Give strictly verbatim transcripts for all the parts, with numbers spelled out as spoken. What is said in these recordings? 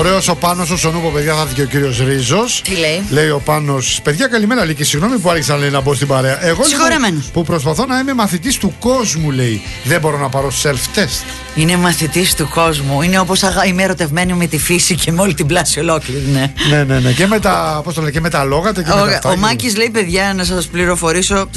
Ωραίος ο Πάνος, ο Σονούπο, παιδιά, θα έρθει και ο κύριος Ρίζος. Τι λέει? Λέει ο Πάνος, παιδιά, καλημέρα, λέει, και συγγνώμη που άρχισα, λέει, να μπω στην παρέα. Εγώ λοιπόν, που προσπαθώ να είμαι μαθητής του κόσμου, λέει, δεν μπορώ να πάρω self-test. Είναι μαθητής του κόσμου. Είναι όπως αγα... είμαι ερωτευμένη με τη φύση και με όλη την πλάση ολόκληρη. Ναι, ναι, ναι. ναι. Και, με τα, πώς το λέει, και με τα λόγατα και ο, με τα αυτά. Ο Μάκης λέει, παιδιά, να σας πληροφορήσω,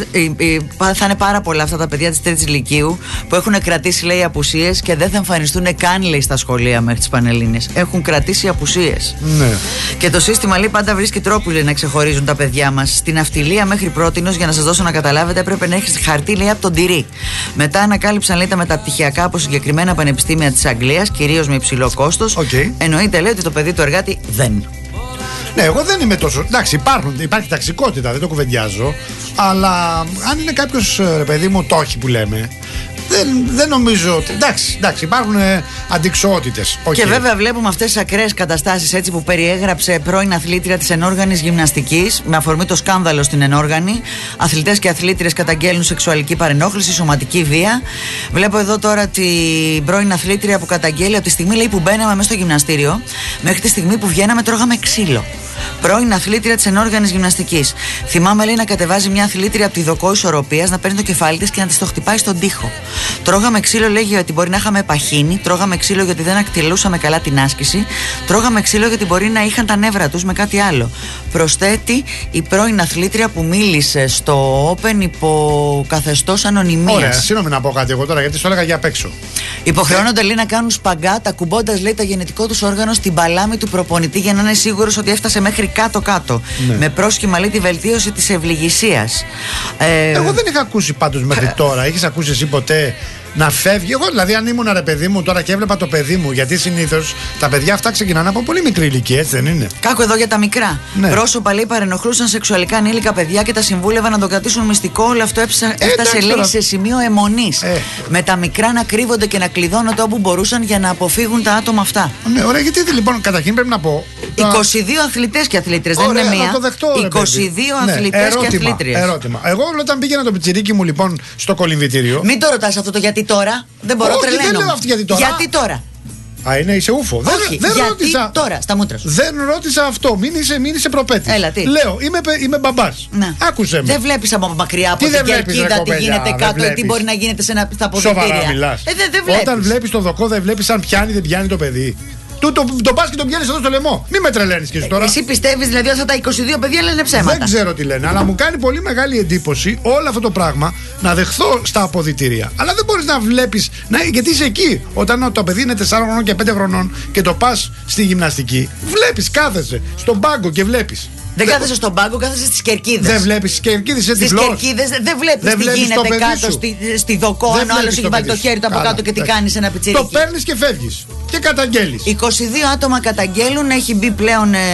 θα είναι πάρα πολλά αυτά τα παιδιά της τρίτης λυκείου που έχουν κρατήσει, λέει, απουσίες και δεν θα εμφανιστούν καν, λέει, στα σχολεία μέχρι τις Πανελλήνιες. Έχουν κρατήσει απουσίες. Ναι. Και το σύστημα, λέει, πάντα βρίσκει τρόπους, λέει, να ξεχωρίζουν τα παιδιά μας. Στην αυτιλία μέχρι πρότινος, για να σας δώσω να καταλάβετε, έπρεπε να έχεις χαρτί, λέει, από τον τυρί. Μετά ανακάλυψαν, λέει, τα μεταπτυχιακά από συγκεκριμένα πανεπιστήμια της Αγγλίας, κυρίως με υψηλό κόστος. Okay. Εννοείται, λέει, ότι το παιδί του εργάτη δεν. Ναι, εγώ δεν είμαι τόσο. Εντάξει, υπάρχουν, υπάρχει ταξικότητα, δεν το κουβεντιάζω. Αλλά αν είναι κάποιος, ρε παιδί μου, το όχι που λέμε. Δεν, δεν νομίζω ότι. Εντάξει, εντάξει, υπάρχουν ε, αντιξοότητες. Okay. Και βέβαια βλέπουμε αυτές τις ακραίες καταστάσεις, έτσι, που περιέγραψε πρώην αθλήτρια της ενόργανης γυμναστικής με αφορμή το σκάνδαλο στην ενόργανη. Αθλητές και αθλήτριες καταγγέλνουν σεξουαλική παρενόχληση, σωματική βία. Βλέπω εδώ τώρα την πρώην αθλήτρια που καταγγέλει από τη στιγμή, λέει, που μπαίναμε μέσα στο γυμναστήριο μέχρι τη στιγμή που βγαίναμε τρώγαμε ξύλο. Πρώην αθλήτρια της ενόργανης γυμναστικής. Θυμάμαι, λέει, να κατεβάζει μια αθλήτρια από τη δοκό ισορροπίας, να παίρνει το κεφάλι της και να της το χτυπάει στον τοίχο. Τρώγαμε ξύλο, λέει, γιατί μπορεί να είχαμε παχύνει. Τρώγαμε ξύλο γιατί δεν ακτιλούσαμε καλά την άσκηση. Τρώγαμε ξύλο γιατί μπορεί να είχαν τα νεύρα τους με κάτι άλλο. Προσθέτει η πρώην αθλήτρια που μίλησε στο Open υπό καθεστώς ανωνυμίας. Ωραία, συγγνώμη να πω κάτι εγώ τώρα, γιατί σου έλεγα για απ' έξω. Υποχρεώνονται, λέει, να κάνουν σπαγκάτ, ακουμπώντας, λέει, τα γενετικό τους όργανο στην παλάμη του προπονητή για να είναι σίγουρος ότι έφτασε μέχρι κάτω-κάτω. Ναι. Με πρόσχημα, λέει, τη βελτίωση της ευληγησίας. Ε... Εγώ δεν είχα ακούσει πάντως μέχρι τώρα. Έχεις ακούσει εσύ ποτέ να φεύγει? Εγώ δηλαδή, αν ήμουν, ρε παιδί μου, τώρα και έβλεπα το παιδί μου, γιατί συνήθως τα παιδιά αυτά ξεκινάνε από πολύ μικρή ηλικία, έτσι δεν είναι? Κάκου εδώ για τα μικρά. Ναι. Πρόσωπα, λέει, παρενοχλούσαν σεξουαλικά ανήλικα παιδιά και τα συμβούλευαν να το κρατήσουν μυστικό. Όλο αυτό έφτασε, ε, έφτασε εντάξει, λέει, τώρα... σε σημείο αιμονής. Ε. Με τα μικρά να κρύβονται και να κλειδώνονται όπου μπορούσαν για να αποφύγουν τα άτομα αυτά. Ναι, ωραία, γιατί λοιπόν, καταρχήν πρέπει να πω. είκοσι δύο αθλητές και αθλήτριες, δεν είναι μία. είκοσι δύο αθλητές και αθλήτριες. Ερώτημα. Εγώ όταν πήγαινα το πιτσιρίκι μου, λοιπόν, στο κολυμβητήριο. Μην το ρωτάς αυτό το γιατί τώρα. Δεν μπορώ, τρελαίνω. Δεν λέω αυτό γιατί τώρα. Γιατί τώρα. Α, είναι, είσαι ούφο. Όχι, δεν, δεν γιατί ρώτησα. Τώρα, στα μούτρα σου. Δεν ρώτησα αυτό. Μην είσαι, μην είσαι προπέτης. Έλα, τι. Λέω, είμαι, είμαι μπαμπάς. Ναι. Άκουσε με. Δεν βλέπεις από μακριά από την κερκίδα τι γίνεται κάτω ή τι μπορεί να γίνεται σε ένα, στα αποδυτήρια. Σοβαρά μιλάς. Ε, δεν, δεν βλέπεις. Όταν βλέπεις το δοκό, δεν βλέπεις αν πιάνει, δεν πιάνει το παιδί. Του το, το πας και τον πιάνεις εδώ στο λαιμό. Μη με τρελαίνεις και εσύ τώρα. Εσύ πιστεύεις δηλαδή ότι αυτά τα είκοσι δύο παιδιά λένε ψέματα? Δεν ξέρω τι λένε, αλλά μου κάνει πολύ μεγάλη εντύπωση όλο αυτό το πράγμα να δεχθώ στα αποδυτήρια. Αλλά δεν μπορείς να βλέπεις, να, γιατί είσαι εκεί. Όταν το παιδί είναι τεσσάρων χρονών και πέντε χρονών και το πας στη γυμναστική, βλέπεις, κάθεσαι στον πάγκο και βλέπεις. Δεν κάθεσαι στον πάγκο, κάθεσαι στις κερκίδες. Δεν βλέπεις τις κερκίδες, είσαι στις κερκίδες δεν βλέπεις τι γίνεται κάτω στη, στη δοκό. Αν ο άλλος έχει βάλει το χέρι του από κάτω και τι κάνει σε ένα πιτσιρίκι. Το παίρνεις και φεύγεις. Και καταγγέλεις. είκοσι δύο άτομα καταγγέλουν, έχει μπει πλέον, ε,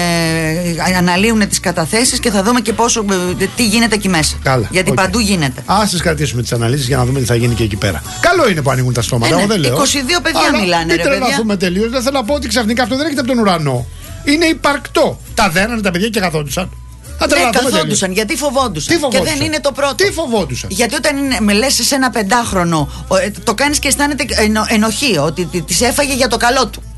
αναλύουν τις καταθέσεις και θα δούμε και πόσο, ε, τι γίνεται εκεί μέσα. Καλά, γιατί okay. παντού γίνεται. Ας τις κρατήσουμε τις αναλύσεις για να δούμε τι θα γίνει και εκεί πέρα. Καλό είναι που ανοίγουν τα στόματα, ε, ναι, εγώ δεν λέω. είκοσι δύο παιδιά αλλά μιλάνε, ρε παιδιά. Μην τρελαθούμε τελείως. Δεν θέλω να πω ότι ξαφνικά αυτό δεν έρχεται από τον ουρανό. Είναι υπαρκτό. Τα δένανε τα παιδιά και καθόντουσαν. Ναι, καθόντουσαν γιατί φοβόντουσαν. φοβόντουσαν. Και δεν είναι το πρώτο. Τι φοβόντουσαν? Γιατί όταν είναι, με λες σε ένα πεντάχρονο, το κάνεις και αισθάνεται ενο, ενοχή, ότι τις έφαγε για το καλό του.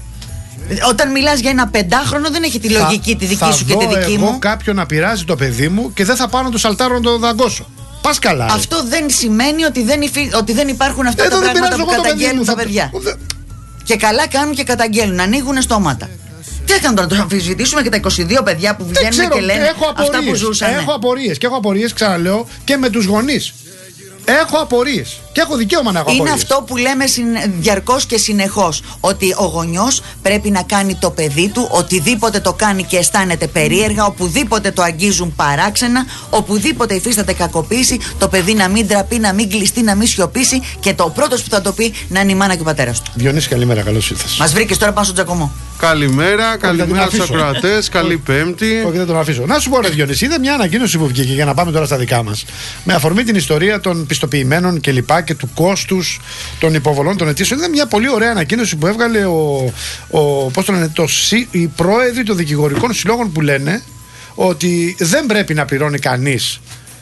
Όταν μιλάς για ένα πεντάχρονο, δεν έχει τη λογική θα, τη δική σου και τη δική εγώ μου. Εγώ κάποιον να πειράζει το παιδί μου και δεν θα πάω να το σαλτάρω να το δαγκώσω. Πας καλά. Αυτό ρε. Δεν σημαίνει ότι δεν, υφι, ότι δεν υπάρχουν αυτά ε, τα πράγματα που καταγγέλνουν τα θα... παιδιά. Και καλά κάνουν και καταγγέλνουν, ανοίγουν στόματα. Τι έκαναν τώρα, το αμφισβητήσουμε και τα είκοσι δύο παιδιά που βγαίνουν ξέρω, και λένε αυτά που ζούσαν. Έχω απορίες και έχω απορίες, ξαναλέω, και με τους γονείς. Έχω απορίες και έχω δικαίωμα να έχω απορίες. Είναι αυτό που λέμε διαρκώς και συνεχώς. Ότι ο γονιός πρέπει να κάνει το παιδί του, οτιδήποτε το κάνει και αισθάνεται περίεργα, οπουδήποτε το αγγίζουν παράξενα, οπουδήποτε υφίσταται κακοποίηση, το παιδί να μην ντραπεί, να μην κλειστεί, να μην σιωπήσει και το πρώτος που θα το πει να είναι η μάνα και ο πατέρας του. Διονύση, καλημέρα, καλώς ήρθες. Μας βρήκες τώρα πάνω στον Τζακωμό. Καλημέρα, καλημέρα στους ακροατές, καλή Πέμπτη. Όχι, δεν τον αφήσω. Να σου πω, ρε Διονύση, είδα μια ανακοίνωση που βγήκε για να πάμε τώρα στα δικά μας. Με αφορμή την ιστορία των πιστοποιημένων και λοιπά και του κόστους των υποβολών των αιτήσεων. Είδα μια πολύ ωραία ανακοίνωση που έβγαλε ο, ο, πώς το λένε, το, οι πρόεδροι των δικηγορικών συλλόγων που λένε ότι δεν πρέπει να πληρώνει κανείς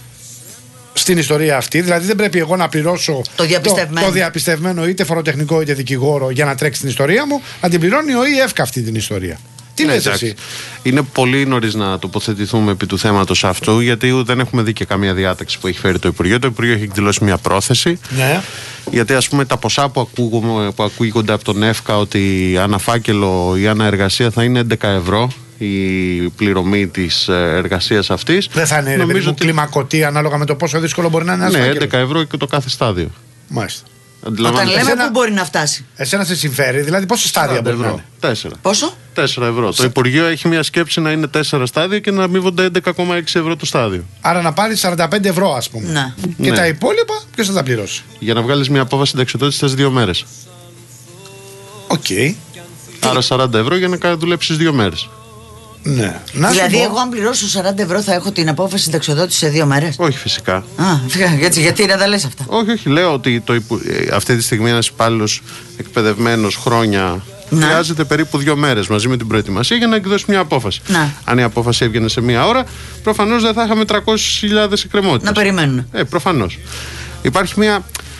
στην ιστορία αυτή. Δηλαδή δεν πρέπει εγώ να πληρώσω το διαπιστευμένο, το, το διαπιστευμένο είτε φοροτεχνικό είτε δικηγόρο για να τρέξει την ιστορία μου. Να την πληρώνει ο ΙΕΦΚΑ αυτή την ιστορία. Τι ναι, λες εσύ? Είναι πολύ νωρίς να τοποθετηθούμε επί του θέματος αυτού, γιατί δεν έχουμε δει και καμία διάταξη που έχει φέρει το Υπουργείο. Το Υπουργείο έχει εκδηλώσει μια πρόθεση. Ναι. Γιατί ας πούμε τα ποσά που, ακούγουμε, που ακούγονται από τον ΕΦΚΑ ότι αναφάκελο ή αναεργασία θα είναι έντεκα ευρώ η πληρωμή της εργασίας αυτής. Δεν θα είναι νομίζω ότι... κλιμακωτή ανάλογα με το πόσο δύσκολο μπορεί να είναι ένα. Ναι, έντεκα ευρώ και το κάθε στάδιο. Μάλιστα. Όταν λέμε εσένα... πού μπορεί να φτάσει. Εσένα σε συμφέρει, δηλαδή πόσα στάδια μπορεί να είναι? Τέσσερα. Πόσο? Τέσσερα ευρώ. Σε... Το Υπουργείο έχει μια σκέψη να είναι τέσσερα στάδια και να αμείβονται έντεκα κόμμα έξι ευρώ το στάδιο. Άρα να πάρει σαράντα πέντε ευρώ, ας πούμε. Να. Και ναι. τα υπόλοιπα ποιος θα τα πληρώσει? Για να βγάλεις μια απόφαση συνταξιοδότησης θες δύο μέρες. Οκ. Okay. Άρα σαράντα ευρώ για να δουλέψεις δύο μέρες. Ναι. Να δηλαδή, εγώ αν πληρώσω σαράντα ευρώ θα έχω την απόφαση συνταξιοδότηση σε δύο μέρες? Όχι, φυσικά. Α, γιατί, γιατί να τα λες αυτά? Όχι, όχι. Λέω ότι το, αυτή τη στιγμή ένας υπάλληλος εκπαιδευμένος χρόνια να. χρειάζεται περίπου δύο μέρες μαζί με την προετοιμασία για να εκδώσει μια απόφαση. Να. Αν η απόφαση έβγαινε σε μία ώρα, προφανώς δεν θα είχαμε τριακόσιες χιλιάδες εκκρεμότητες. Να περιμένουν. Ε, προφανώς. Υπάρχει μια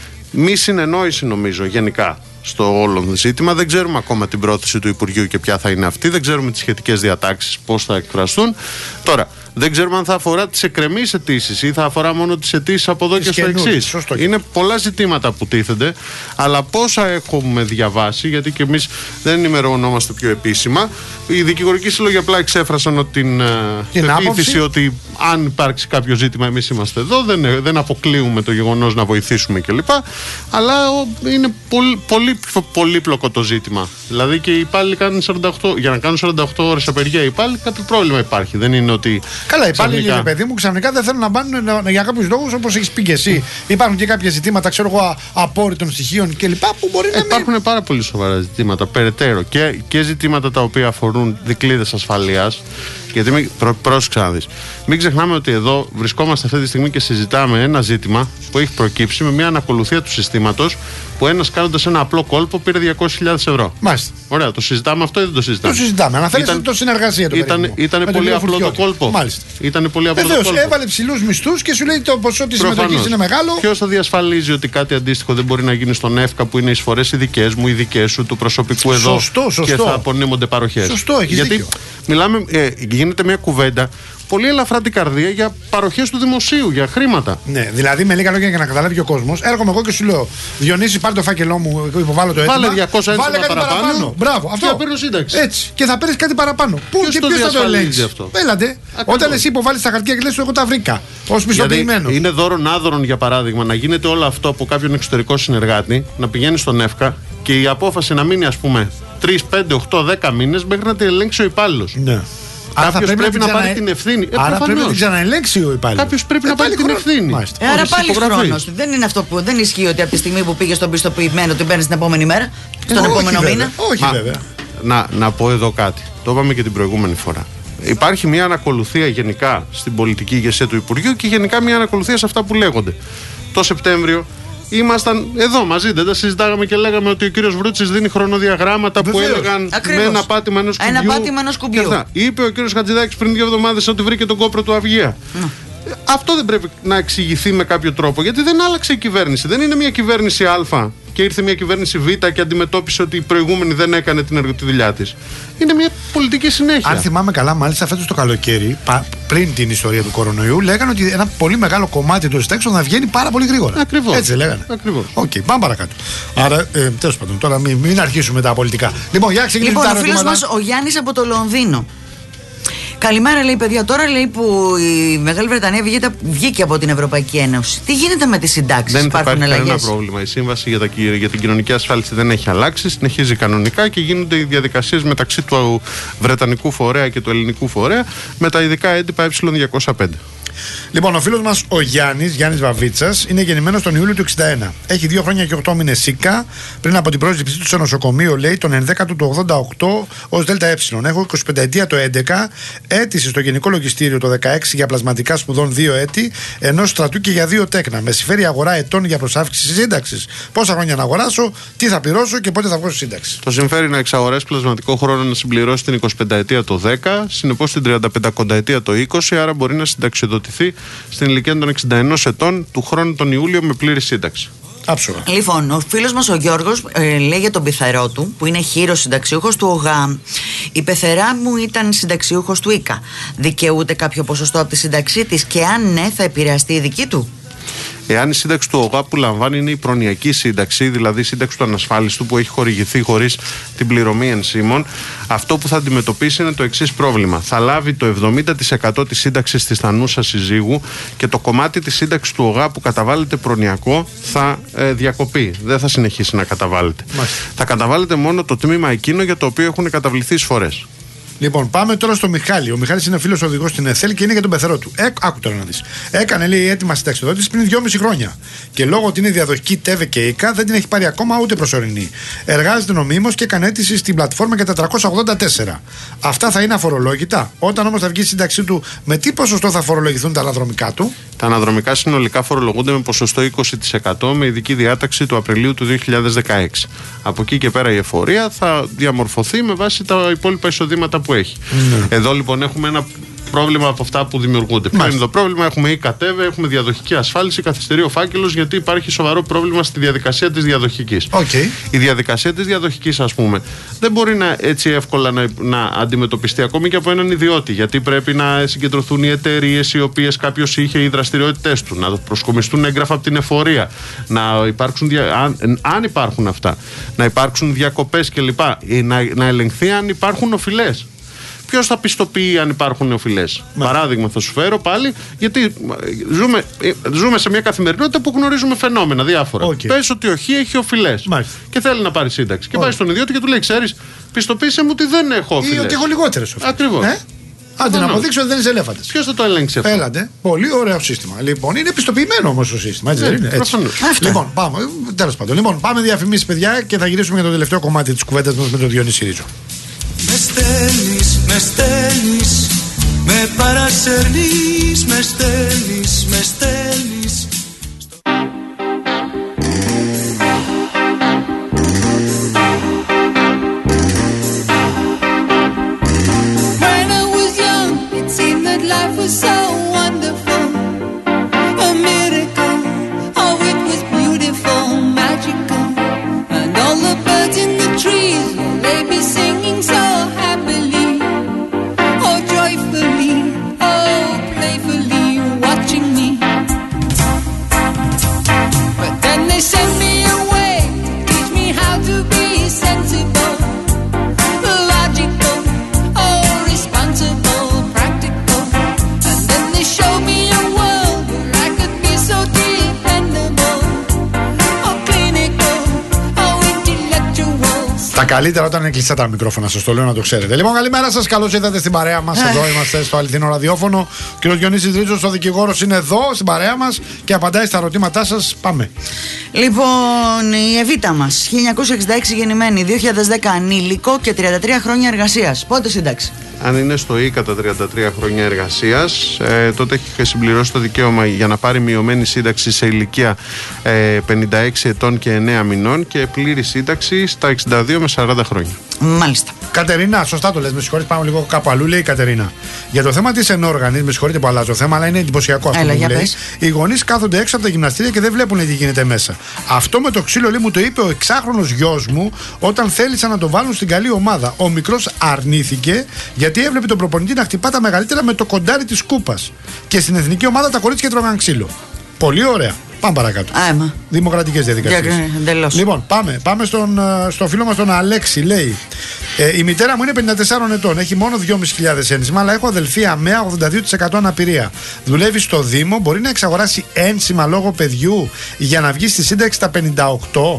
μη συνεννόηση, νομίζω, γενικά στο όλο ζήτημα. Δεν ξέρουμε ακόμα την πρόθεση του Υπουργείου και ποια θα είναι αυτή. Δεν ξέρουμε τις σχετικές διατάξεις, πώς θα εκφραστούν. Τώρα, δεν ξέρουμε αν θα αφορά τις εκκρεμείς αιτήσεις ή θα αφορά μόνο τις αιτήσεις από εδώ και στο εξής. Είναι πολλά ζητήματα που τίθενται, αλλά πόσα έχουμε διαβάσει, γιατί και εμείς δεν ενημερωνόμαστε πιο επίσημα. Οι δικηγορικοί σύλλογοι απλά εξέφρασαν ότι την, την πεποίθηση ότι αν υπάρξει κάποιο ζήτημα, εμείς είμαστε εδώ. Δεν, δεν αποκλείουμε το γεγονός να βοηθήσουμε κλπ. Αλλά είναι πολύ, πολύ πολύπλοκο το ζήτημα. Δηλαδή και οι υπάλληλοι κάνουν σαράντα οκτώ, για να κάνουν σαράντα οκτώ ώρες απεργία οι υπάλληλοι, κάποιο πρόβλημα υπάρχει. Δεν είναι ότι. Καλά, υπάλληλοι, ξαφνικά... παιδί μου, ξαφνικά δεν θέλουν να πάνε για κάποιους λόγους, όπως έχεις πει και εσύ. Υπάρχουν και κάποια ζητήματα, ξέρω εγώ, απόρριτων στοιχείων κλπ. Που μπορεί να. Υπάρχουν μην... πάρα πολύ σοβαρά ζητήματα περαιτέρω και, και ζητήματα τα οποία αφορούν δικλείδες ασφαλείας. Γιατί μην, προ, πρόσεξα να δεις. Μην ξεχνάμε ότι εδώ βρισκόμαστε αυτή τη στιγμή και συζητάμε ένα ζήτημα που έχει προκύψει με μια ανακολουθία του συστήματος που ένας κάνοντας ένα απλό κόλπο πήρε διακόσιες χιλιάδες ευρώ. Μάλιστα. Ωραία, το συζητάμε αυτό ή δεν το συζητάμε? Το συζητάμε. Αναφέρεσαι το συνεργασία του. Ήταν, ήταν πολύ απλό το κόλπο. Μάλιστα. Ήταν πολύ απλό Βεβαίως, το κόλπο. έβαλε ψηλούς μισθούς και σου λέει το ποσό της συμμετοχής είναι μεγάλο. Ποιος θα διασφαλίζει ότι κάτι αντίστοιχο δεν μπορεί να γίνει στον ΕΦΚΑ που είναι εισφορές οι δικές μου, οι δικές σου, του προσωπικού εδώ σωστό, σωστό. και θα απονείμονται παροχές? Σωστό, έχεις Γιατί δίκιο. Μιλάμε, ε, γίνεται μια κουβέντα πολύ ελαφρά την καρδία για παροχές του δημοσίου, για χρήματα. Ναι, δηλαδή με λίγα λόγια για να καταλάβει και ο κόσμος, έρχομαι εγώ και σου λέω: Διονύση, πάρε το φάκελό μου, υποβάλλω το έτοιμο. Βάλε διακόσια Βάλε κάτι παραπάνω. παραπάνω. Μπράβο, αυτό. Και θα παίρνω σύνταξη. Έτσι. Και θα παίρνει κάτι παραπάνω. Πού και ποιος θα το ελέγξει αυτό? Έλατε. Όταν εσύ υποβάλλεις τα χαρτιά και λες: εγώ τα βρήκα. Ως πιστοποιημένο. Είναι δώρον άδωρον, για παράδειγμα, να γίνεται όλο αυτό από κάποιον εξωτερικό συνεργάτη, να πηγαίνει στον ΕΦΚΑ και η απόφαση να μείνει, ας πούμε, τρεις, πέντε, οκτώ, δέκα μήνες μέχρι να την ελέγξει ο υπάλληλος. Ναι. Κάποιος πρέπει, πρέπει να, ξανα... πάρει την ευθύνη. Ε, άρα πρέπει να την ξαναελέγξει ο υπάλληλος. Κάποιος πρέπει ε, να πάρει την χρόνο... ευθύνη. Ε, άρα πάλι χρόνος. Δεν είναι αυτό που δεν ισχύει ότι από τη στιγμή που πήγε στον πιστοποιημένο την παίρνει την επόμενη μέρα, στον ε, επόμενο όχι, μήνα. Όχι, Μα, βέβαια. Να, να πω εδώ κάτι. Το είπαμε και την προηγούμενη φορά. Υπάρχει μια ανακολουθία γενικά στην πολιτική ηγεσία του Υπουργείου και γενικά μια ανακολουθία σε αυτά που λέγονται. Το Σεπτέμβριο ήμασταν εδώ μαζί, δεν τα συζητάγαμε και λέγαμε ότι ο κύριος Βρούτσης δίνει χρονοδιαγράμματα που έλεγαν ακριβώς. με ένα πάτημα ενός κουμπιού. Ένα πάτημα ενός κουμπιού. Είπε ο κύριος Χατζηδάκης πριν δύο εβδομάδες ότι βρήκε τον κόπρο του Αυγαία. Mm. Αυτό δεν πρέπει να εξηγηθεί με κάποιο τρόπο, γιατί δεν άλλαξε η κυβέρνηση. Δεν είναι μια κυβέρνηση Α και ήρθε μια κυβέρνηση Β και αντιμετώπισε ότι η προηγούμενη δεν έκανε την εργο... τη δουλειά της. Είναι μια πολιτική συνέχεια. Αν θυμάμαι καλά, μάλιστα φέτος το καλοκαίρι, πριν την ιστορία του κορονοϊού, λέγανε ότι ένα πολύ μεγάλο κομμάτι των συντάξεων θα βγαίνει πάρα πολύ γρήγορα. Ακριβώς. Έτσι λέγανε. Ακριβώς. Οκ, okay, πάμε παρακάτω. Άρα, ε, τέλος πάντων, τώρα μην, μην αρχίσουμε τα πολιτικά. Λοιπόν, για ξεκινήσουμε. Λοιπόν, ο φίλος μας ο Γιάννης από το Λονδίνο. Καλημέρα, λέει, παιδιά. Τώρα, λέει, που η Μεγάλη Βρετανία βγήκε, βγήκε από την Ευρωπαϊκή Ένωση. Τι γίνεται με τις συντάξεις? Δεν υπάρχουν υπάρχει αλλαγές? κανένα πρόβλημα. Η σύμβαση για, τα, για την κοινωνική ασφάλιση δεν έχει αλλάξει. Συνεχίζει κανονικά και γίνονται οι διαδικασίες μεταξύ του Βρετανικού φορέα και του ελληνικού φορέα με τα ειδικά έντυπα ε διακόσια πέντε. Λοιπόν, ο φίλος μας ο Γιάννης, Γιάννης Βαβίτσας, είναι γεννημένος τον Ιούλιο του εξήντα ένα. Έχει δύο χρόνια και οκτώ μήνες ΣΥΚΑ. Πριν από την πρόσληψή του σε νοσοκομείο, λέει, τον ενδέκατο του ογδόντα οκτώ ως ΔΕΛΤΑ. Έχω είκοσι πέντε ετία το έντεκα. Αίτηση στο Γενικό Λογιστήριο το δεκαέξι για πλασματικά σπουδών δύο έτη. Ενός στρατού και για δύο τέκνα. Με συμφέρει αγορά ετών για προσάυξηση σύνταξης. Πόσα χρόνια να αγοράσω, τι θα πληρώσω και πότε θα βγω στη σύνταξη. Το συμφέρει να εξαγοράσει πλασματικό χρόνο να συμπληρώσει την είκοσι πέντε ετία το δέκα. Συνεπώς την τριάντα πέντε ετία το είκοσι. Άρα μπορεί να συνταξιοδοτηθεί στην ηλικία των εξήντα ενός ετών του χρόνου τον Ιούλιο με πλήρη σύνταξη. Άψογα. Λοιπόν, ο φίλος μας ο Γιώργος ε, λέει για τον πιθαρό του, που είναι χείρος συνταξιούχος του ΟΓΑ. Η πεθερά μου ήταν συνταξιούχος του ΙΚΑ. Δικαιούται κάποιο ποσοστό από τη σύνταξή της και αν ναι, θα επηρεαστεί η δική του? Εάν η σύνταξη του ΟΓΑ που λαμβάνει είναι η προνοιακή σύνταξη, δηλαδή η σύνταξη του ανασφάλιστου που έχει χορηγηθεί χωρίς την πληρωμή ενσύμων, αυτό που θα αντιμετωπίσει είναι το εξής πρόβλημα. Θα λάβει το εβδομήντα τοις εκατό της σύνταξης της θανούσα συζύγου και το κομμάτι της σύνταξης του ΟΓΑ που καταβάλλεται προνοιακό θα ε, διακοπεί. Δεν θα συνεχίσει να καταβάλλεται. Μάλιστα. Θα καταβάλλεται μόνο το τμήμα εκείνο για το οποίο έχουν καταβληθεί εισφορές. Λοιπόν, πάμε τώρα στο Μιχάλη. Ο Μιχάλης είναι φίλος οδηγός στην ΕΘΕΛ και είναι για τον πεθερό του. Ε, άκου τώρα να δεις. Έκανε, λέει, έτοιμα συνταξιοδότηση πριν δυόμιση χρόνια. Και λόγω ότι είναι διαδοχική ΤΕΒΕ και ΙΚΑ δεν την έχει πάρει ακόμα ούτε προσωρινή. Εργάζεται νομίμως και έκανε αίτηση στην πλατφόρμα για τα τριακόσια ογδόντα τέσσερα. Αυτά θα είναι αφορολόγητα. Όταν όμως θα βγει η σύνταξή του, με τι ποσοστό θα φορολογηθούν τα αναδρομικά του? Τα αναδρομικά συνολικά φορολογούνται με ποσοστό είκοσι τοις εκατό με ειδική διάταξη του Απριλίου του δύο χιλιάδες δεκαέξι. Από εκεί και πέρα η εφορία θα διαμορφωθεί με βάση τα υπόλοιπα εισοδήματα που έχει. Mm. Εδώ λοιπόν έχουμε ένα πρόβλημα από αυτά που δημιουργούνται. Ποιο είναι το πρόβλημα? Έχουμε ΙΚΑ ΤΕΒΕ, έχουμε διαδοχική ασφάλιση, καθυστερεί ο φάκελος γιατί υπάρχει σοβαρό πρόβλημα στη διαδικασία της διαδοχικής. Okay. Η διαδικασία της διαδοχικής, ας πούμε, δεν μπορεί να έτσι εύκολα να, να αντιμετωπιστεί ακόμη και από έναν ιδιώτη. Γιατί πρέπει να συγκεντρωθούν οι εταιρείες οι οποίες κάποιος είχε οι δραστηριότητες του, να προσκομιστούν έγγραφα από την εφορία, να υπάρξουν, δια... αν, αν υπάρχουν αυτά, να υπάρξουν διακοπές κλπ. Να, να ελεγχθεί αν υπάρχουν οφειλές. Ποιος θα πιστοποιεί αν υπάρχουν οφειλές? Παράδειγμα θα σου φέρω πάλι, γιατί ζούμε, ζούμε σε μια καθημερινότητα που γνωρίζουμε φαινόμενα διάφορα. Okay. Πες ότι ο Χ έχει οφειλές και θέλει να πάρει σύνταξη. Και okay. πάει στον ιδιώτη και του λέει: ξέρεις, πιστοποίησε μου ότι δεν έχω οφειλές. Ή ότι έχω λιγότερες οφειλές. Ακριβώς. Ε? Άντε να αποδείξω ότι δεν είσαι ελέφαντες. Ποιος θα το ελέγξει αυτό? Έλατε. Πολύ ωραίο σύστημα. Λοιπόν, είναι πιστοποιημένο όμως το σύστημα. Έτσι, yeah, δεν είναι? Έτσι. Λοιπόν, πάμε. Τέλος πάντων. Λοιπόν, πάμε διαφημίσεις, παιδιά, και θα γυρίσουμε για το τελευταίο κομμάτι της κουβέντας μας με τον Διονύση Ρίζο. Με στέλνεις, με στέλνεις, με παρασέρνεις, με στέλνεις, με στέλνεις. When I was young, it seemed that life was so wonderful, a miracle, oh it was beautiful, magical, and all the birds in the trees, well, they be singing so happily, oh joyfully, oh playfully, watching me. But then they sent me away, teach me how to be sensible, logical, oh responsible, practical. And then they showed me a world where I could be so dependable, oh clinical, oh intellectual. Τα καλύτερα όταν είναι κλειστά τα μικρόφωνα, σας το λέω να το ξέρετε. Λοιπόν, καλημέρα σας, καλώς ήρθατε στην παρέα μας. Εδώ είμαστε στο αληθινό ραδιόφωνο. Ο κ. Διονύσης Ρίζος, ο δικηγόρος, είναι εδώ στην παρέα μας και απαντάει στα ερωτήματά σας. Πάμε. Λοιπόν, η Εβίτα μας, χίλια εννιακόσια εξήντα έξι γεννημένη, δύο χιλιάδες δέκα ανήλικο και τριάντα τρία χρόνια εργασίας. Πότε σύνταξη? Αν είναι στο ΙΚΑ τα τριάντα τρία χρόνια εργασίας, ε, τότε έχει συμπληρώσει το δικαίωμα για να πάρει μειωμένη σύνταξη σε ηλικία ε, πενήντα έξι ετών και εννέα μηνών και πλήρη σύνταξη στα εξήντα δύο με σαράντα χρόνια. Μάλιστα. Κατερίνα, σωστά το λες. Με συγχωρείτε, πάμε λίγο κάπου αλλού. Λέει η Κατερίνα. Για το θέμα της ενόργανης, με συγχωρείτε που αλλάζω θέμα, αλλά είναι εντυπωσιακό αυτό. Έλα, που λέει. Οι γονείς κάθονται έξω από τα γυμναστήρια και δεν βλέπουν τι γίνεται μέσα. Αυτό με το ξύλο, λέει, μου το είπε ο εξάχρονος γιος μου όταν θέλησαν να το βάλουν στην καλή ομάδα. Ο μικρός αρνήθηκε γιατί έβλεπε τον προπονητή να χτυπά τα μεγαλύτερα με το κοντάρι της κούπας. Και στην εθνική ομάδα τα κορίτσια τρώγαν ξύλο. Πολύ ωραία. Πάμε παρακάτω. Άμα. Δημοκρατικές διαδικασίες. Λοιπόν, πάμε, πάμε στον, στο φίλο μας τον Αλέξη. Λέει: ε, η μητέρα μου είναι πενήντα τεσσάρων ετών. Έχει μόνο δυόμισι χιλιάδες ένσημα, αλλά έχω αδελφή αμαία ογδόντα δύο τοις εκατό αναπηρία. Δουλεύει στο Δήμο. Μπορεί να εξαγοράσει ένσημα λόγω παιδιού για να βγει στη σύνταξη στα πενήντα οκτώ.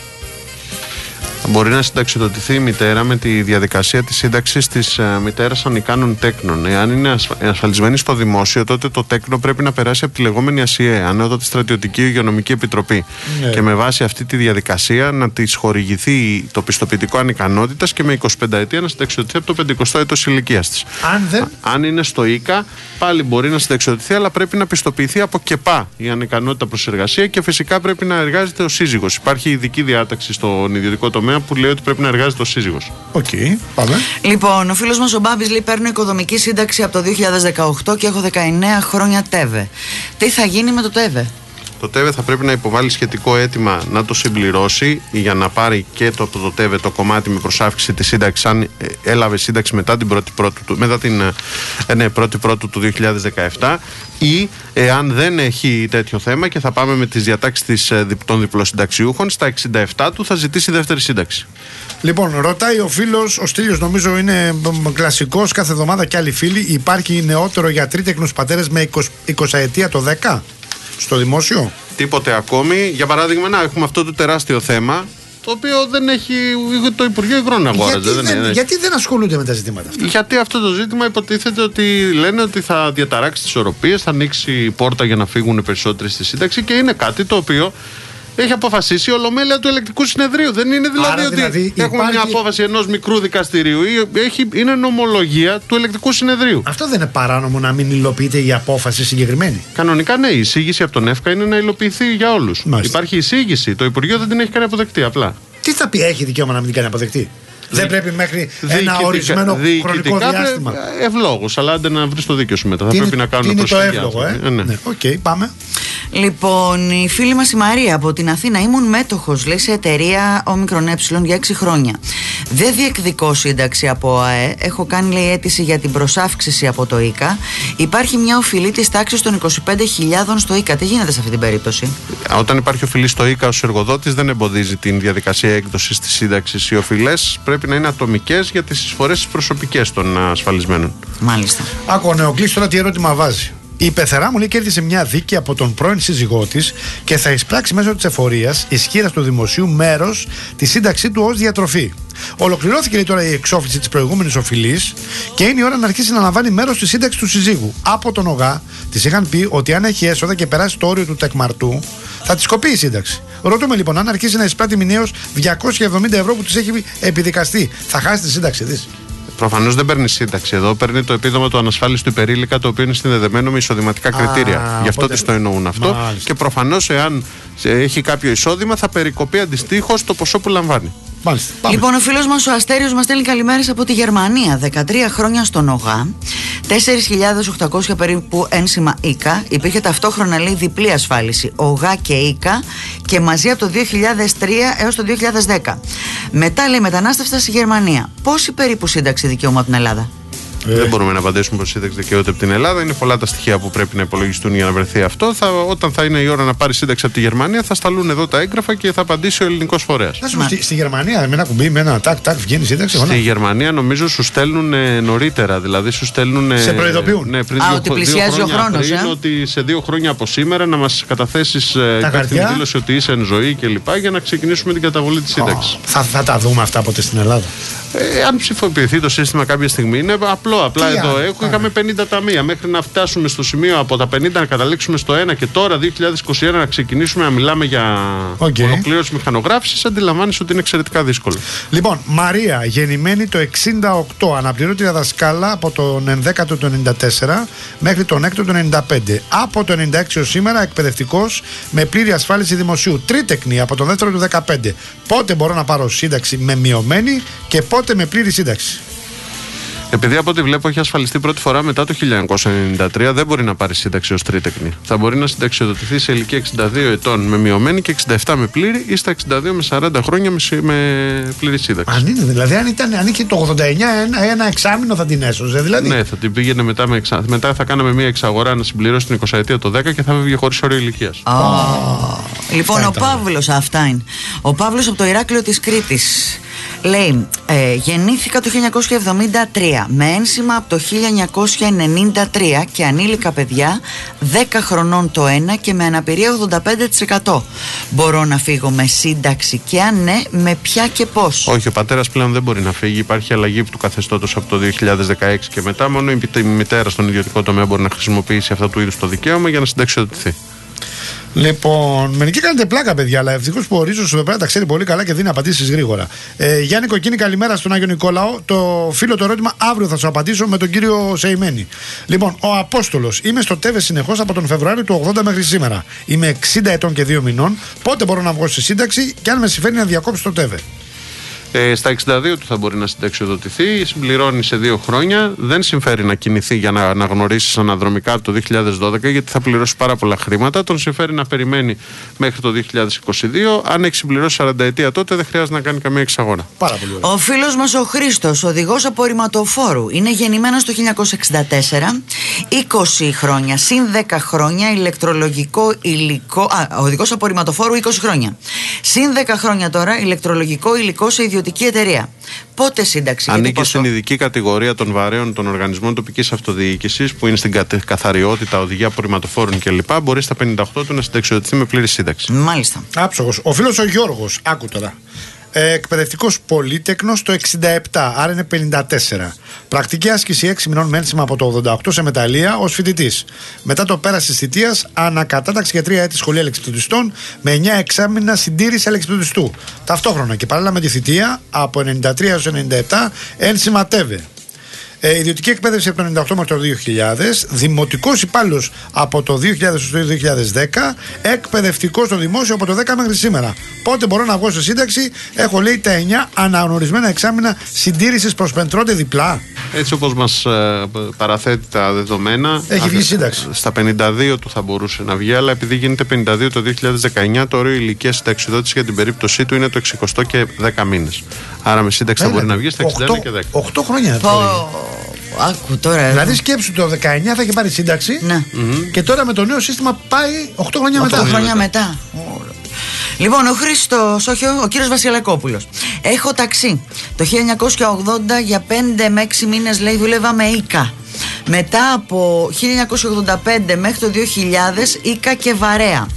Μπορεί να συνταξιδοτηθεί η μητέρα με τη διαδικασία της σύνταξης της uh, μητέρας ανικάνων τέκνων. Εάν είναι ασφα... ασφαλισμένη στο δημόσιο, τότε το τέκνο πρέπει να περάσει από τη λεγόμενη ΑΣΙΕ, Ανώτατη Στρατιωτική Υγειονομική Επιτροπή. Ναι. Και με βάση αυτή τη διαδικασία να της χορηγηθεί το πιστοποιητικό ανικανότητας και με εικοσιπενταετία να συνταξιδοτηθεί από το πενηκοστό έτος ηλικίας της. Αν, δεν... Αν είναι στο ΙΚΑ, πάλι μπορεί να συνταξιδοτηθεί, αλλά πρέπει να πιστοποιηθεί από ΚΕΠΑ η ανικανότητα προς εργασία και φυσικά πρέπει να εργάζεται ο σύζυγος. Υπάρχει ειδική διάταξη στον ιδιωτικό τομέα που λέει ότι πρέπει να εργάζεται ο σύζυγος. Οκ, okay, πάμε. Λοιπόν, ο φίλος μας ο Μπάμπης λέει: παίρνω οικοδομική σύνταξη από το δύο χιλιάδες δεκαοκτώ και έχω δεκαεννέα χρόνια ΤΕΒΕ. Τι θα γίνει με το ΤΕΒΕ? το ΤΕΒΕ θα πρέπει να υποβάλει σχετικό αίτημα να το συμπληρώσει για να πάρει και το, το ΤΕΒΕ το κομμάτι με προσάυξηση τη σύνταξη, αν έλαβε σύνταξη μετά την πρώτη πρώτου, μετά την ναι, πρώτη πρώτου του δύο χιλιάδες δεκαεπτά, ή εάν δεν έχει τέτοιο θέμα και θα πάμε με τις διατάξεις των διπλοσυνταξιούχων, στα εξήντα επτά του θα ζητήσει δεύτερη σύνταξη. Λοιπόν, ρωτάει ο φίλος, ο Στέλιος, νομίζω είναι κλασικός, κάθε εβδομάδα και άλλοι φίλοι, υπάρχει νεότερο για τρίτεκνους πατέρες με είκοσι ετία το δέκα στο δημόσιο? Τίποτε ακόμη. Για παράδειγμα, να έχουμε αυτό το τεράστιο θέμα, το οποίο δεν έχει το Υπουργείο Υγρών αγόραζε. Γιατί, δεν δεν, είναι. γιατί δεν ασχολούνται με τα ζητήματα αυτά? Γιατί αυτό το ζήτημα υποτίθεται ότι λένε ότι θα διαταράξει τις ισορροπίες, θα ανοίξει η πόρτα για να φύγουν περισσότεροι στη σύνταξη, και είναι κάτι το οποίο έχει αποφασίσει η Ολομέλεια του Ελεκτικού Συνεδρίου. Δεν είναι δηλαδή Άρα, ότι δηλαδή, έχουμε υπάρχει... μια απόφαση ενός μικρού δικαστηρίου. Έχει, είναι νομολογία του Ελεκτικού Συνεδρίου. Αυτό δεν είναι παράνομο να μην υλοποιείται η απόφαση συγκεκριμένη? Κανονικά ναι, η εισήγηση από τον ΕΦΚΑ είναι να υλοποιηθεί για όλους. Υπάρχει εισήγηση. Το Υπουργείο δεν την έχει κάνει αποδεκτή απλά. Τι θα πει, έχει δικαίωμα να μην την κάνει αποδεκτή? Δι... Δεν πρέπει μέχρι ένα ορισμένο χρονικό διάστημα? Ευλόγως, αλλά άντε να βρει το δίκιο σου μετά. Τι θα πρέπει να κάνουμε προσφυγή. Είναι το εύλογο, ε. ε ναι. ναι. Οκ, okay, πάμε. Λοιπόν, η φίλη μας η Μαρία από την Αθήνα, ήμουν μέτοχος, λέει, σε εταιρεία Όμικρον Ε για έξι χρόνια. Δεν διεκδικώ σύνταξη από ΑΕ. Έχω κάνει, λέει, αίτηση για την προσάυξηση από το ΙΚΑ. Υπάρχει μια οφειλή της τάξης των είκοσι πέντε χιλιάδων στο ΙΚΑ. Τι γίνεται σε αυτή την περίπτωση? Όταν υπάρχει οφειλή στο ΙΚΑ, ως εργοδότης δεν εμποδίζει την διαδικασία έκδοσης της σύνταξης. Οι οφειλές πρέπει να είναι ατομικές για τις εισφορές τις προσωπικές των ασφαλισμένων. Μάλιστα. Άκου, ο Νεοκλής τώρα τι ερώτημα βάζει. Η πεθερά μου, λέει, κέρδισε μια δίκη από τον πρώην σύζυγό της και θα εισπράξει μέσω της εφορίας ισχύρα του δημοσίου μέρος τη σύνταξή του ως διατροφή. Ολοκληρώθηκε, λέει, τώρα η εξόφληση της προηγούμενης οφειλής και είναι η ώρα να αρχίσει να λαμβάνει μέρος στη σύνταξη του συζύγου. Από τον ΟΓΑ της είχαν πει ότι αν έχει έσοδα και περάσει το όριο του τεκμαρτού θα της κοπεί η σύνταξη. Ρωτούμε λοιπόν, αν αρχίσει να εισπράττει μηνιαίως διακόσια εβδομήντα ευρώ που της έχει επιδικαστεί, θα χάσει τη σύνταξη της? Προφανώς δεν παίρνει σύνταξη εδώ, παίρνει το επίδομα του ανασφάλιστου υπερήλικα, το οποίο είναι συνδεδεμένο με εισοδηματικά κριτήρια. Α, Γι' αυτό οπότε... της το εννοούν αυτό. Μάλιστα. Και προφανώς, εάν έχει κάποιο εισόδημα, θα περικοπεί αντιστοίχως το ποσό που λαμβάνει. Μάλιστα. Πάμε. Λοιπόν, ο φίλος μας ο Αστέριος μας στέλνει καλημέρες από τη Γερμανία. δεκατρία χρόνια στον ΟΓΑ, τέσσερις χιλιάδες οκτακόσια περίπου ένσημα ΙΚΑ. Υπήρχε ταυτόχρονα, λέει, διπλή ασφάλιση, ΟΓΑ και ΙΚΑ, και μαζί από το δύο χιλιάδες τρία έως το δύο χιλιάδες δέκα. Μετά, λέει, μετανάστευσα στη Γερμανία. Πόση περίπου σύνταξη δικαιούμαι από την Ελλάδα? Ε. Δεν μπορούμε να απαντήσουμε πως σύνταξη δικαιούται από την Ελλάδα. Είναι πολλά τα στοιχεία που πρέπει να υπολογιστούν για να βρεθεί αυτό. Θα, όταν θα είναι η ώρα να πάρει σύνταξη από τη Γερμανία, θα σταλούν εδώ τα έγγραφα και θα απαντήσει ο ελληνικός φορέας. Στη, στη Γερμανία, με ένα κουμπί, με ένα τάκ, τάκ, βγαίνει σύνταξη. Στη Γερμανία, νομίζω, σου στέλνουν ε, νωρίτερα. Δηλαδή, σου στέλνουν. Σε προειδοποιούν. Ναι, πριν Α, δύο, ότι δύο πλησιάζει ο χρόνος. Είναι ότι σε δύο χρόνια από σήμερα να μας καταθέσεις ε, υπεύθυνη δήλωση ότι είσαι εν ζωή κλπ. Για να ξεκινήσουμε την καταβολή της σύνταξης. Oh, θα, θα τα δούμε αυτά ποτέ στην Ελλάδα? Ε, αν ψηφοποιηθεί το σύστημα κάποια στιγμή, είναι απλό. Απλά Τι εδώ α, έχω, είχαμε πενήντα ταμεία. Μέχρι να φτάσουμε στο σημείο από τα πενήντα να καταλήξουμε στο ένα και τώρα δύο χιλιάδες είκοσι ένα να ξεκινήσουμε να μιλάμε για okay. ολοκλήρωση μηχανογράφησης, αντιλαμβάνεσαι ότι είναι εξαιρετικά δύσκολο. Λοιπόν, Μαρία, γεννημένη το εξήντα οκτώ, αναπληρώτρια δασκάλα από τον ενδέκατο του ενενήντα τέσσερα μέχρι τον έκτο του ενενήντα πέντε. Από το ενενήντα έξι ως σήμερα εκπαιδευτικός με πλήρη ασφάλιση δημοσίου. Τρίτεκνη από τον δεύτερο του δεκαπέντε. Πότε μπορώ να πάρω σύνταξη με μειωμένη και πότε με πλήρη σύνταξη? Επειδή από ό,τι βλέπω έχει ασφαλιστεί πρώτη φορά μετά το χίλια εννιακόσια ενενήντα τρία, δεν μπορεί να πάρει σύνταξη ως τρίτεκνη. Θα μπορεί να συνταξιοδοτηθεί σε ηλικία εξήντα δύο ετών με μειωμένη και εξήντα επτά με πλήρη, ή στα εξήντα δύο με σαράντα χρόνια με πλήρη σύνταξη. Αν είναι, δηλαδή, αν, ήταν, αν είχε το ογδόντα εννιά ένα, ένα εξάμηνο θα την έσωζε, δηλαδή. Ναι, θα την πήγαινε μετά με εξα... μετά θα κάναμε μια εξαγορά να συμπληρώσει την εικοσαετία το δέκα και θα βγει χωρίς όριο ηλικίας. Oh. Λοιπόν, ο Παύλος, αυτά είναι. Ο Παύλος από το Ηράκλειο της Κρήτης. Λέει, ε, γεννήθηκα το χίλια εννιακόσια εβδομήντα τρία με ένσημα από το χίλια εννιακόσια ενενήντα τρία και ανήλικα παιδιά δέκα χρονών το ένα και με αναπηρία ογδόντα πέντε τοις εκατό. Μπορώ να φύγω με σύνταξη και αν ναι, με ποια και πώς? Όχι, ο πατέρας πλέον δεν μπορεί να φύγει. Υπάρχει αλλαγή του καθεστώτος από το δύο χιλιάδες δεκαέξι και μετά. Μόνο η μητέρα στον ιδιωτικό τομέα μπορεί να χρησιμοποιήσει αυτά του είδους το δικαίωμα για να συνταξιοδοτηθεί. Λοιπόν, μερικοί κάνετε πλάκα, παιδιά, αλλά ευτυχώς που ο Ρίζος εδώ πέρα τα ξέρει πολύ καλά και δίνει απαντήσεις γρήγορα. Ε, Γιάννη Κοκκίνη, καλημέρα στον Άγιο Νικόλαο. Το φίλο το ερώτημα αύριο θα σου απαντήσω με τον κύριο Σεϊμένη. Λοιπόν, ο Απόστολος. Είμαι στο ΤΕΒΕ συνεχώς από τον Φεβρουάριο του ογδόντα μέχρι σήμερα. Είμαι εξήντα ετών και δύο μηνών. Πότε μπορώ να βγω στη σύνταξη και αν με συμφέρει να διακόψω το ΤΕΒΕ? Ε, στα εξήντα δύο του θα μπορεί να συνταξιοδοτηθεί, συμπληρώνει σε δύο χρόνια. Δεν συμφέρει να κινηθεί για να αναγνωρίσεις αναδρομικά από το δύο χιλιάδες δώδεκα, γιατί θα πληρώσει πάρα πολλά χρήματα. Τον συμφέρει να περιμένει μέχρι το δύο χιλιάδες είκοσι δύο. Αν έχει συμπληρώσει σαράντα ετία, τότε δεν χρειάζεται να κάνει καμία εξαγορά. Πάρα πολύ ωραία. Ο φίλος μας ο Χρήστος, οδηγός απορριμματοφόρου, είναι γεννημένος το χίλια εννιακόσια εξήντα τέσσερα, είκοσι χρόνια, συν δέκα χρόνια ηλεκτρολογικό υλικό. Α, οδηγός απορριμματοφόρου είκοσι χρόνια. Συν δέκα χρόνια τώρα ηλεκτρολογικό υλικό σε ιδιωτική εταιρεία. Πότε σύνταξη? Ανήκει στην ειδική κατηγορία των βαρέων των οργανισμών τοπικής αυτοδιοίκησης, που είναι στην καθαριότητα, οδηγία απορριμματοφόρων κλπ. Μπορεί στα πενήντα οκτώ του να συνταξιοδοτηθεί με πλήρη σύνταξη. Μάλιστα. Άψογος. Ο φίλος ο Γιώργος, άκου τώρα. Ε, εκπαιδευτικός πολύτεκνος το εξήντα επτά, άρα είναι πενήντα τέσσερα. Πρακτική άσκηση έξι μηνών με ένσημα από το ογδόντα οκτώ σε μεταλλεία ως φοιτητής. Μετά το πέρας της θητείας, ανακατάταξη για τρία έτη σχολεία αλεξιπτωτιστών με εννιά εξάμηνα συντήρηση αλεξιπτωτιστού. Ταυτόχρονα και παράλληλα με τη θητεία, από ενενήντα τρία έως ενενήντα επτά, ένσημα ΤΕΒΕ. Ε, ιδιωτική εκπαίδευση από το ενενήντα οκτώ μέχρι το δύο χιλιάδες, δημοτικός υπάλληλος από το δύο χιλιάδες στο δύο χιλιάδες δέκα, εκπαιδευτικός στο δημόσιο από το δέκα μέχρι σήμερα. Πότε μπορώ να βγω σε σύνταξη? Έχω, λέει, τα εννιά αναγνωρισμένα εξάμηνα συντήρησης προσπεντρώνται διπλά. Έτσι όπως μας ε, παραθέτει τα δεδομένα, έχει βγει σύνταξη. Στα πενήντα δύο του θα μπορούσε να βγει, αλλά επειδή γίνεται πενήντα δύο το δύο χιλιάδες δεκαεννιά, το όριο ηλικίας συνταξιδότηση για την περίπτωσή του είναι το εξήντα και δέκα μήνες. Άρα με σύνταξη θα μπορεί να βγει στα εξήντα ένα και δέκα. οκτώ χρόνια. Άκου τώρα. Δηλαδή σκέψου το δεκαεννιά θα είχε πάρει σύνταξη, ναι. Mm-hmm. Και τώρα με το νέο σύστημα πάει οκτώ χρόνια μετά. οκτώ χρόνια μετά. Λοιπόν, ο Χρήστος, όχι, ο κύριος Βασιλακόπουλος. Έχω ταξί. Το χίλια εννιακόσια ογδόντα για πέντε με έξι μήνες, λέει, δούλευα με Ίκα. Μετά από χίλια εννιακόσια ογδόντα πέντε μέχρι το δύο χιλιάδες, Ίκα και Βαρέα.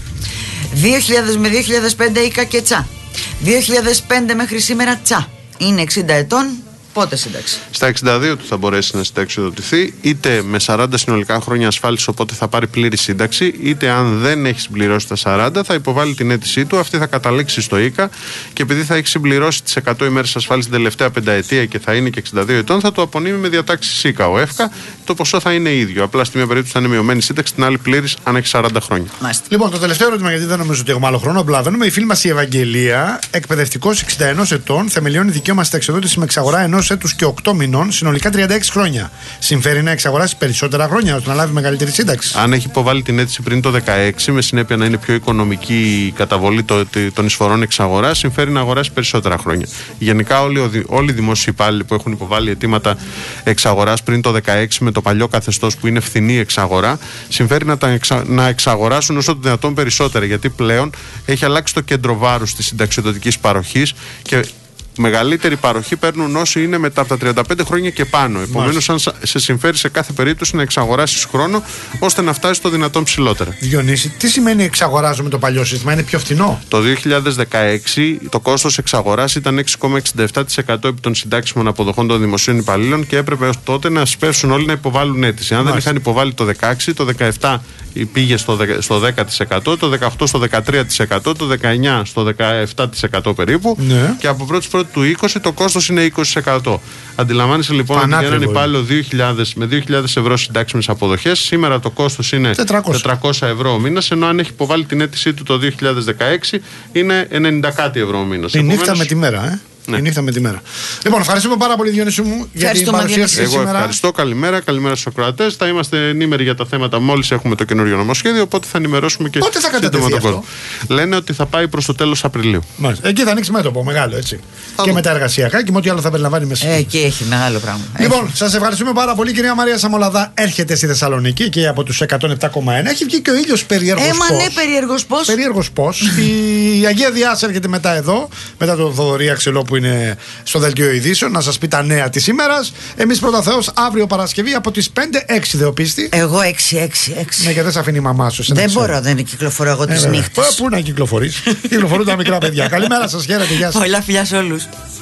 δύο χιλιάδες με δύο χιλιάδες πέντε, Ίκα και Τσα. δύο χιλιάδες πέντε μέχρι σήμερα, Τσα. Είναι εξήντα ετών. Πότε σύνταξη? Στα εξήντα δύο του θα μπορέσει να συνταξιοδοτηθεί, είτε με σαράντα συνολικά χρόνια ασφάλιση, οπότε θα πάρει πλήρη σύνταξη, είτε αν δεν έχει συμπληρώσει τα σαράντα, θα υποβάλει την αίτησή του. Αυτή θα καταλήξει στο ΙΚΑ και επειδή θα έχει συμπληρώσει τις εκατό ημέρες ασφάλιση την τελευταία πενταετία και θα είναι και εξήντα δύο ετών, θα το απονείμει με διατάξεις ΙΚΑ. Ο ΕΦΚΑ, το ποσό θα είναι ίδιο. Απλά στη μία περίπτωση θα είναι μειωμένη σύνταξη, την άλλη πλήρης αν έχει σαράντα χρόνια. Μάλιστα. Λοιπόν, το τελευταίο ερώτημα, γιατί δεν νομίζω ότι έχουμε άλλο χρόνο, απλά δίνουμε. Η φίλη μας η Ευαγγελία, εκπαιδευτικός εξήντα ένα ετών, θεμελιώνει δικαίωμα συνταξιοδότηση με εξαγορά ενός έτους και οκτώ μηνών, συνολικά τριάντα έξι χρόνια. Συμφέρει να εξαγοράσει περισσότερα χρόνια ώστε να λάβει μεγαλύτερη σύνταξη? Αν έχει υποβάλει την αίτηση πριν το δεκαέξι, με συνέπεια να είναι πιο οικονομική η καταβολή των εισφορών εξαγορά, συμφέρει να αγοράσει περισσότερα χρόνια. Γενικά, όλοι, όλοι οι δημόσιοι υπάλληλοι που έχουν υποβάλει αιτήματα εξαγορά πριν το δεκαέξι με το παλιό καθεστώς που είναι φθηνή εξαγορά, συμφέρει να, τα εξα, να εξαγοράσουν όσο το δυνατόν περισσότερα, γιατί πλέον έχει αλλάξει το κέντρο βάρους της συνταξιοδοτικής παροχής και μεγαλύτερη παροχή παίρνουν όσοι είναι μετά από τα τριάντα πέντε χρόνια και πάνω. Επομένως, αν σε συμφέρει σε κάθε περίπτωση να εξαγοράσεις χρόνο ώστε να φτάσεις το δυνατόν ψηλότερα. Διονύση, τι σημαίνει εξαγοράζω με το παλιό σύστημα? Είναι πιο φθηνό? Το δύο χιλιάδες δεκαέξι το κόστος εξαγοράς ήταν έξι κόμμα εξήντα επτά τοις εκατό επί των συντάξιμων αποδοχών των δημοσίων υπαλλήλων και έπρεπε ως τότε να σπεύσουν όλοι να υποβάλουν αίτηση. Αν Μάλιστα. δεν είχαν υποβάλει το δεκαέξι, το δεκαεπτά πήγε στο δέκα τοις εκατό, το δεκαοκτώ στο δεκατρία τοις εκατό, το δεκαεννιά στο δεκαεπτά τοις εκατό περίπου, ναι. Και από πρώτη πρώτη του είκοσι το κόστος είναι είκοσι τοις εκατό. Αντιλαμβάνεσαι λοιπόν ότι για έναν υπάλληλο δύο χιλιάδες με δύο χιλιάδες ευρώ συντάξιμες αποδοχές, σήμερα το κόστος είναι τετρακόσια ευρώ ο μήνας, ενώ αν έχει υποβάλει την αίτησή του το δύο χιλιάδες δεκαέξι είναι ενενήντα κάτι ευρώ ο μήνας. Η νύχτα με τη μέρα, ε. Ναι. Η νύχτα με τη μέρα. Λοιπόν, ευχαριστούμε πάρα πολύ, Διονύση μου, για την παρουσία σας σήμερα. Εγώ ευχαριστώ. Καλημέρα, καλημέρα στους ακροατές. Θα είμαστε ενήμεροι για τα θέματα μόλις έχουμε το καινούριο νομοσχέδιο. Οπότε θα ενημερώσουμε και πότε θα κατατεθεί τον κόσμο. Λένε ότι θα πάει προς το τέλος Απριλίου. Μάλιστα. Εκεί θα ανοίξει μέτωπο μεγάλο, έτσι. Θα και με τα εργασιακά και με ό,τι άλλο θα περιλαμβάνει μέσα. Ε, εκεί έχει μεγάλο πράγμα. Λοιπόν, σας ευχαριστούμε πάρα πολύ. Κυρία Μαρία Σαμολαδά έρχεται στη Θεσσαλονίκη και από τους εκατόν επτά κόμμα ένα. Έχει βγει και ο ήλιος περίεργος. Ε, μα ναι, περίεργος πώς. Περίεργος πώς. Η Αγία Διάς έρχεται μετά εδώ, μετά τον Θοδωρή Αξελό που είναι στο δελτίο ειδήσεων, να σας πει τα νέα της ημέρας. Εμείς πρώτα Θεός αύριο Παρασκευή από τις πέντε έξι δεοπίστη. Εγώ έξι έξι έξι. Ναι, και δεν σε αφήνει η μαμά σου. Δεν μπορώ, δεν κυκλοφορώ εγώ τις ε, νύχτες. Πού να κυκλοφορείς? Κυκλοφορούν τα μικρά παιδιά. Καλημέρα σας, χαίρετε, γεια σας. Πολλά φιλιά σε όλους.